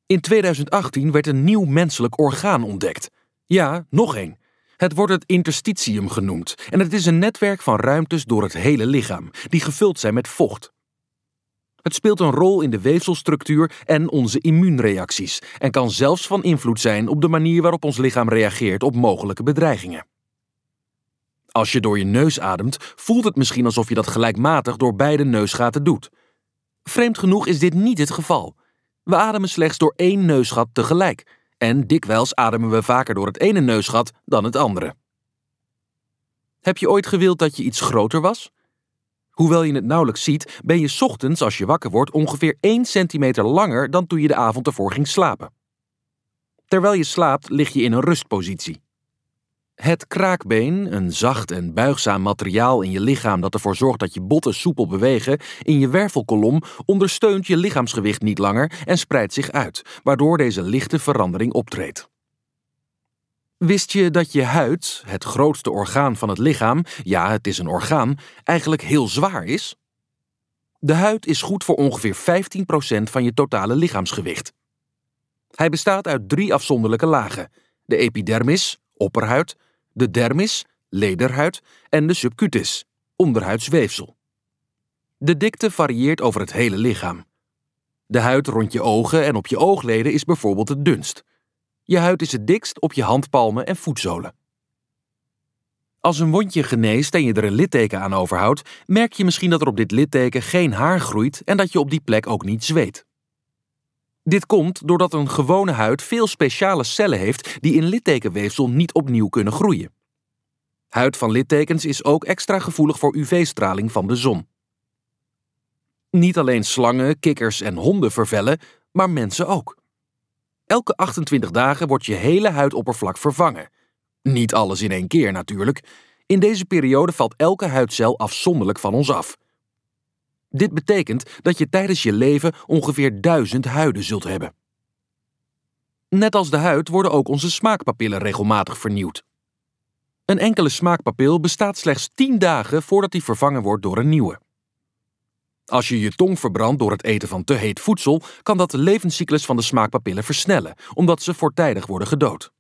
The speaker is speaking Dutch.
In 2018 werd een nieuw menselijk orgaan ontdekt. Ja, nog één. Het wordt het interstitium genoemd en het is een netwerk van ruimtes door het hele lichaam, die gevuld zijn met vocht. Het speelt een rol in de weefselstructuur en onze immuunreacties en kan zelfs van invloed zijn op de manier waarop ons lichaam reageert op mogelijke bedreigingen. Als je door je neus ademt, voelt het misschien alsof je dat gelijkmatig door beide neusgaten doet. Vreemd genoeg is dit niet het geval. We ademen slechts door één neusgat tegelijk en dikwijls ademen we vaker door het ene neusgat dan het andere. Heb je ooit gewild dat je iets groter was? Hoewel je het nauwelijks ziet, ben je 's ochtends als je wakker wordt ongeveer 1 centimeter langer dan toen je de avond ervoor ging slapen. Terwijl je slaapt lig je in een rustpositie. Het kraakbeen, een zacht en buigzaam materiaal in je lichaam dat ervoor zorgt dat je botten soepel bewegen, in je wervelkolom ondersteunt je lichaamsgewicht niet langer en spreidt zich uit, waardoor deze lichte verandering optreedt. Wist je dat je huid, het grootste orgaan van het lichaam, ja, het is een orgaan, eigenlijk heel zwaar is? De huid is goed voor ongeveer 15% van je totale lichaamsgewicht. Hij bestaat uit 3 afzonderlijke lagen: de epidermis, opperhuid, de dermis, lederhuid en de subcutis, onderhuidsweefsel. De dikte varieert over het hele lichaam. De huid rond je ogen en op je oogleden is bijvoorbeeld het dunst. Je huid is het dikst op je handpalmen en voetzolen. Als een wondje geneest en je er een litteken aan overhoudt, merk je misschien dat er op dit litteken geen haar groeit en dat je op die plek ook niet zweet. Dit komt doordat een gewone huid veel speciale cellen heeft die in littekenweefsel niet opnieuw kunnen groeien. Huid van littekens is ook extra gevoelig voor UV-straling van de zon. Niet alleen slangen, kikkers en honden vervellen, maar mensen ook. Elke 28 dagen wordt je hele huidoppervlak vervangen. Niet alles in één keer natuurlijk. In deze periode valt elke huidcel afzonderlijk van ons af. Dit betekent dat je tijdens je leven ongeveer 1000 huiden zult hebben. Net als de huid worden ook onze smaakpapillen regelmatig vernieuwd. Een enkele smaakpapil bestaat slechts 10 dagen voordat die vervangen wordt door een nieuwe. Als je je tong verbrandt door het eten van te heet voedsel, kan dat de levenscyclus van de smaakpapillen versnellen, omdat ze voortijdig worden gedood.